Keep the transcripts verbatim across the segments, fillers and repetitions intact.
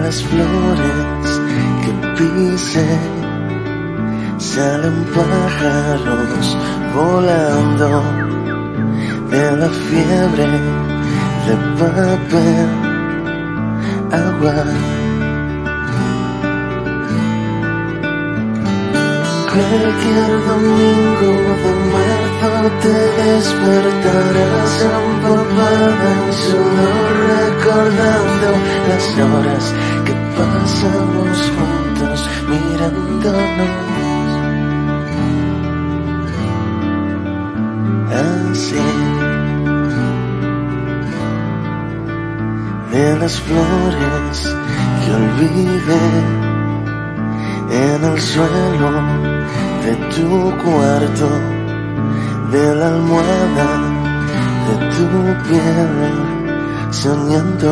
las flores que pise salen pájaros volando, de la fiebre de papel agua. Cualquier domingo de marzo te despertarás empapada en sudor, recordando las horas que pasamos juntos mirándonos. Así, de las flores que olvidé en el suelo de tu cuarto, de la almohada de tu piel, soñando.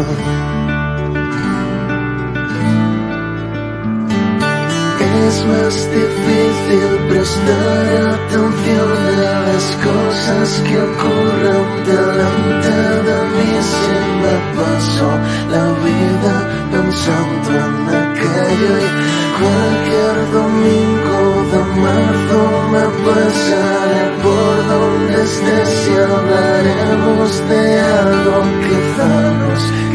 Es más difícil prestar atención a las cosas que ocurren delante de mí. Se me pasó la vida pensando en aquello, y cualquier domingo de marzo me pasaré por donde estés y hablaremos de algo. Quizá nos